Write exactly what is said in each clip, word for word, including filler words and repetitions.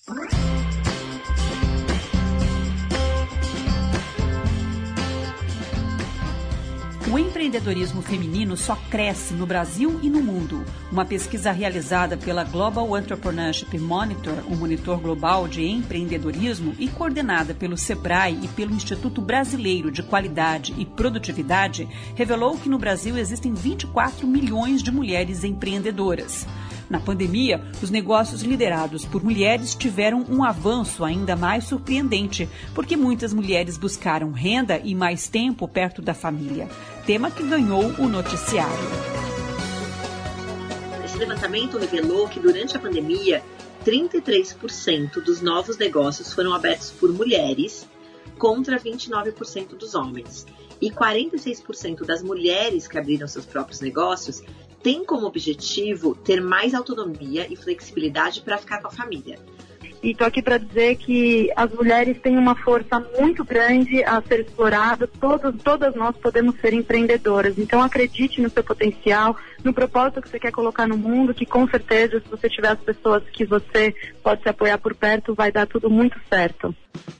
O empreendedorismo feminino só cresce no Brasil e no mundo. Uma pesquisa realizada pela Global Entrepreneurship Monitor, um monitor global de empreendedorismo, e coordenada pelo Sebrae e pelo Instituto Brasileiro de Qualidade e Produtividade, revelou que no Brasil existem vinte e quatro milhões de mulheres empreendedoras. Na pandemia, os negócios liderados por mulheres tiveram um avanço ainda mais surpreendente, porque muitas mulheres buscaram renda e mais tempo perto da família, tema que ganhou o noticiário. Esse levantamento revelou que durante a pandemia, trinta e três por cento dos novos negócios foram abertos por mulheres, contra vinte e nove por cento dos homens. E quarenta e seis por cento das mulheres que abriram seus próprios negócios tem como objetivo ter mais autonomia e flexibilidade para ficar com a família. E estou aqui para dizer que as mulheres têm uma força muito grande a ser explorada. Todos, todas nós podemos ser empreendedoras. Então acredite no seu potencial, no propósito que você quer colocar no mundo, que com certeza, se você tiver as pessoas que você pode se apoiar por perto, vai dar tudo muito certo.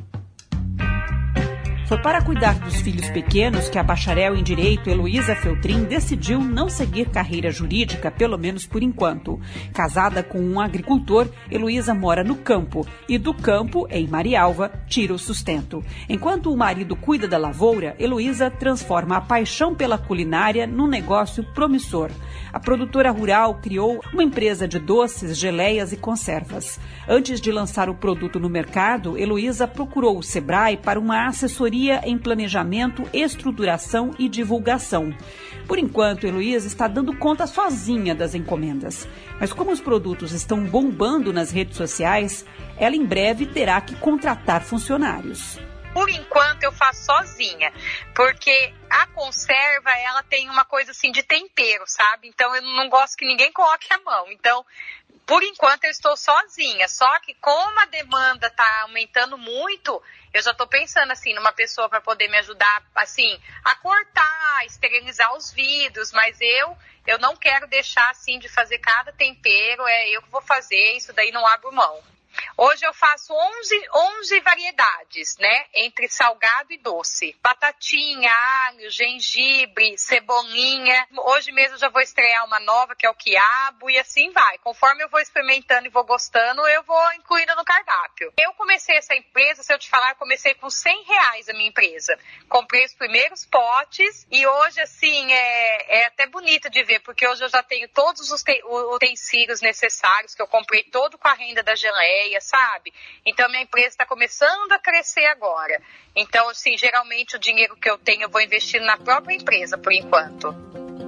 Foi para cuidar dos filhos pequenos que a bacharel em Direito Heloísa Feltrin decidiu não seguir carreira jurídica, pelo menos por enquanto. Casada com um agricultor, Heloísa mora no campo e do campo, em Marialva, tira o sustento. Enquanto o marido cuida da lavoura, Heloísa transforma a paixão pela culinária num negócio promissor. A produtora rural criou uma empresa de doces, geleias e conservas. Antes de lançar o produto no mercado, Heloísa procurou o Sebrae para uma assessoria em planejamento, estruturação e divulgação. Por enquanto, Heloísa está dando conta sozinha das encomendas. Mas como os produtos estão bombando nas redes sociais, ela em breve terá que contratar funcionários. Por enquanto eu faço sozinha, porque a conserva, ela tem uma coisa assim de tempero, sabe? Então eu não gosto que ninguém coloque a mão. Então, por enquanto eu estou sozinha, só que como a demanda está aumentando muito, eu já estou pensando assim numa pessoa para poder me ajudar assim a cortar, a esterilizar os vidros, mas eu eu não quero deixar assim de fazer cada tempero, é eu que vou fazer, isso daí não abro mão. Hoje eu faço onze variedades, né? Entre salgado e doce. Batatinha, alho, gengibre, cebolinha. Hoje mesmo eu já vou estrear uma nova, que é o quiabo, e assim vai. Conforme eu vou experimentando e vou gostando, eu vou incluindo no cardápio. Eu comecei essa empresa, se eu te falar, eu comecei com cem reais a minha empresa. Comprei os primeiros potes e hoje, assim, é, é até bonito de ver, porque hoje eu já tenho todos os utensílios necessários, que eu comprei todo com a renda da geleia, sabe? Então, minha empresa está começando a crescer agora. Então, assim, geralmente o dinheiro que eu tenho eu vou investir na própria empresa, por enquanto.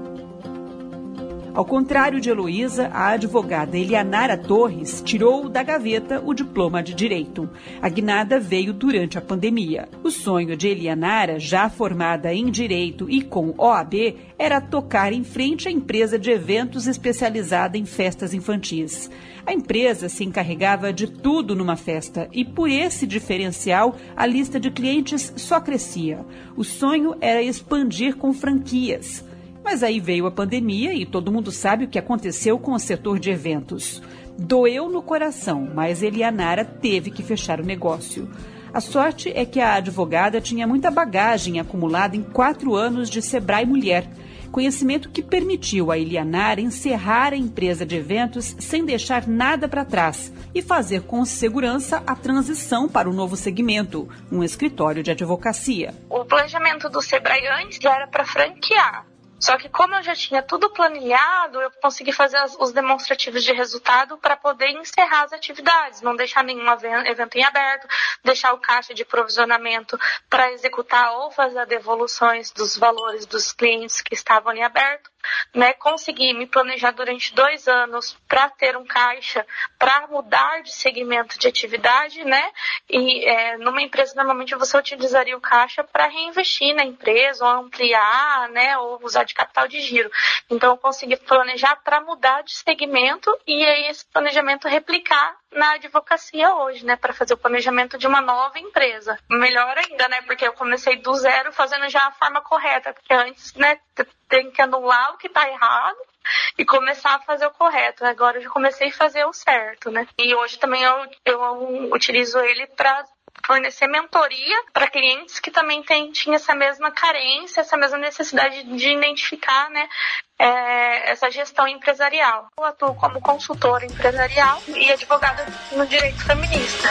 Ao contrário de Heloísa, a advogada Elianara Torres tirou da gaveta o diploma de Direito. A guinada veio durante a pandemia. O sonho de Elianara, já formada em Direito e com O A B, era tocar em frente à empresa de eventos especializada em festas infantis. A empresa se encarregava de tudo numa festa e, por esse diferencial, a lista de clientes só crescia. O sonho era expandir com franquias. Mas aí veio a pandemia e todo mundo sabe o que aconteceu com o setor de eventos. Doeu no coração, mas Elianara teve que fechar o negócio. A sorte é que a advogada tinha muita bagagem acumulada em quatro anos de Sebrae Mulher, conhecimento que permitiu a Elianara encerrar a empresa de eventos sem deixar nada para trás e fazer com segurança a transição para o novo segmento, um escritório de advocacia. O planejamento do Sebrae antes era para franquear. Só que como eu já tinha tudo planilhado, eu consegui fazer os demonstrativos de resultado para poder encerrar as atividades, não deixar nenhum evento em aberto, deixar o caixa de provisionamento para executar ou fazer devoluções dos valores dos clientes que estavam em aberto. Né, consegui me planejar durante dois anos para ter um caixa, para mudar de segmento de atividade, né? E é, numa empresa normalmente você utilizaria o caixa para reinvestir na empresa, ou ampliar, né? Ou usar de capital de giro. Então eu consegui planejar para mudar de segmento e aí esse planejamento replicar na advocacia hoje, né? Para fazer o planejamento de uma nova empresa. Melhor ainda, né? Porque eu comecei do zero fazendo já a forma correta, porque antes, né? Tem que anular o que está errado e começar a fazer o correto. Agora eu já comecei a fazer o certo, né? E hoje também eu, eu utilizo ele para fornecer mentoria para clientes que também tem, tinham essa mesma carência, essa mesma necessidade de identificar, né, é, essa gestão empresarial. Eu atuo como consultora empresarial e advogada no direito feminista.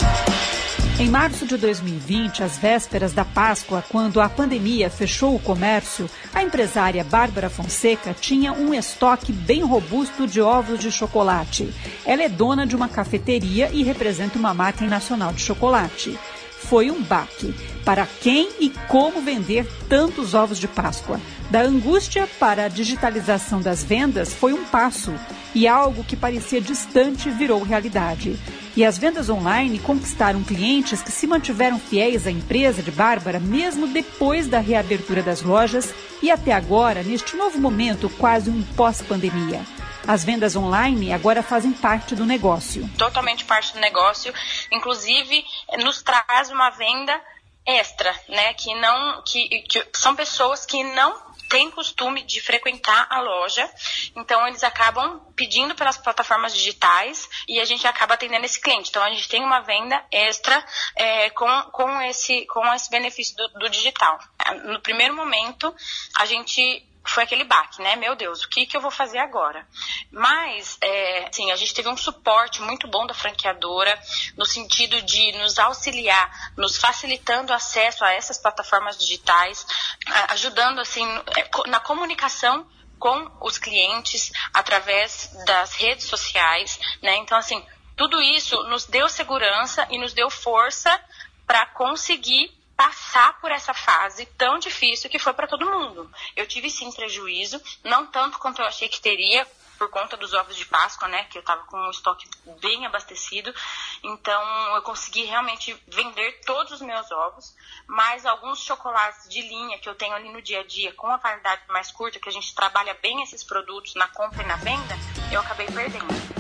Em março de dois mil e vinte, às vésperas da Páscoa, quando a pandemia fechou o comércio, a empresária Bárbara Fonseca tinha um estoque bem robusto de ovos de chocolate. Ela é dona de uma cafeteria e representa uma marca nacional de chocolate. Foi um baque. Para quem e como vender tantos ovos de Páscoa? Da angústia para a digitalização das vendas foi um passo, e algo que parecia distante virou realidade. E as vendas online conquistaram clientes que se mantiveram fiéis à empresa de Bárbara mesmo depois da reabertura das lojas e até agora, neste novo momento, quase um pós-pandemia. As vendas online agora fazem parte do negócio. Totalmente parte do negócio, inclusive nos traz uma venda extra, né? Que não, que, que são pessoas que não têm costume de frequentar a loja, então eles acabam pedindo pelas plataformas digitais e a gente acaba atendendo esse cliente. Então a gente tem uma venda extra é, com, com, esse, com esse benefício do, do digital. No primeiro momento, a gente foi aquele baque, né? Meu Deus, o que, que eu vou fazer agora? Mas, é, assim, a gente teve um suporte muito bom da franqueadora, no sentido de nos auxiliar, nos facilitando o acesso a essas plataformas digitais, ajudando, assim, na comunicação com os clientes através das redes sociais, né? Então, assim, tudo isso nos deu segurança e nos deu força para conseguir passar por essa fase tão difícil que foi para todo mundo. Eu tive sim prejuízo, não tanto quanto eu achei que teria, por conta dos ovos de Páscoa, né, que eu estava com um estoque bem abastecido, então eu consegui realmente vender todos os meus ovos, mas alguns chocolates de linha que eu tenho ali no dia a dia, com a validade mais curta, que a gente trabalha bem esses produtos na compra e na venda, eu acabei perdendo.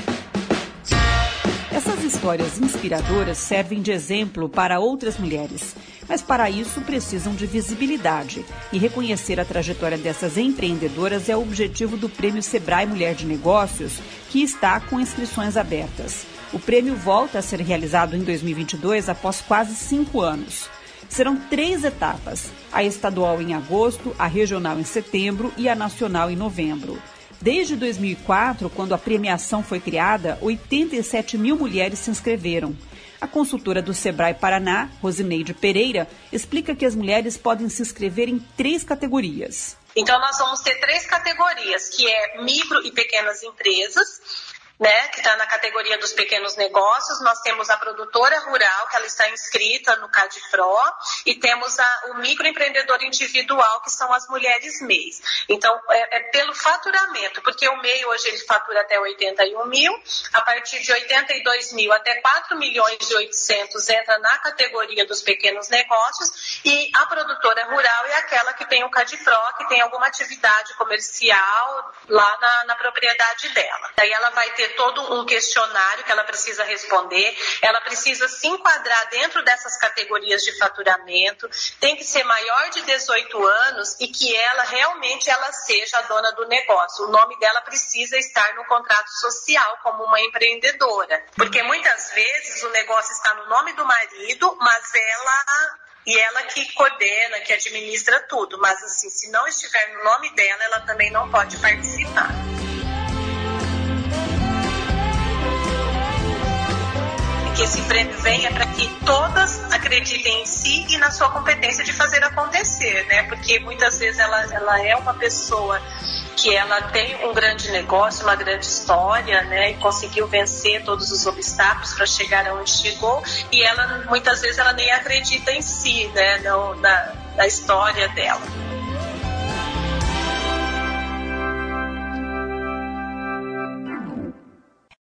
Essas histórias inspiradoras servem de exemplo para outras mulheres, mas para isso precisam de visibilidade. E reconhecer a trajetória dessas empreendedoras é o objetivo do Prêmio Sebrae Mulher de Negócios, que está com inscrições abertas. O prêmio volta a ser realizado em dois mil e vinte e dois após quase cinco anos. Serão três etapas, a estadual em agosto, a regional em setembro e a nacional em novembro. Desde dois mil e quatro, quando a premiação foi criada, oitenta e sete mil mulheres se inscreveram. A consultora do Sebrae Paraná, Rosineide Pereira, explica que as mulheres podem se inscrever em três categorias. Então, nós vamos ter três categorias, que é micro e pequenas empresas, né, que está na categoria dos pequenos negócios. Nós temos a produtora rural, que ela está inscrita no CADFRO, e temos a, o microempreendedor individual, que são as mulheres M E Is. Então, é, é pelo faturamento, porque o M E I hoje ele fatura até oitenta e um mil, a partir de oitenta e dois mil até quatro milhões e oitocentos entra na categoria dos pequenos negócios, e a produtora rural é aquela que tem o CADFRO, que tem alguma atividade comercial lá na, na propriedade dela. Daí ela vai ter todo um questionário que ela precisa responder, ela precisa se enquadrar dentro dessas categorias de faturamento, tem que ser maior de dezoito anos e que ela realmente ela seja a dona do negócio. O nome dela precisa estar no contrato social como uma empreendedora, porque muitas vezes o negócio está no nome do marido, mas ela... E ela que coordena, que administra tudo, mas assim, se não estiver no nome dela, ela também não pode participar. Que esse prêmio venha para que todas acreditem em si e na sua competência de fazer acontecer, né? Porque muitas vezes ela, ela é uma pessoa que ela tem um grande negócio, uma grande história, né? E conseguiu vencer todos os obstáculos para chegar aonde chegou, e ela muitas vezes ela nem acredita em si, né? Não, na, na história dela.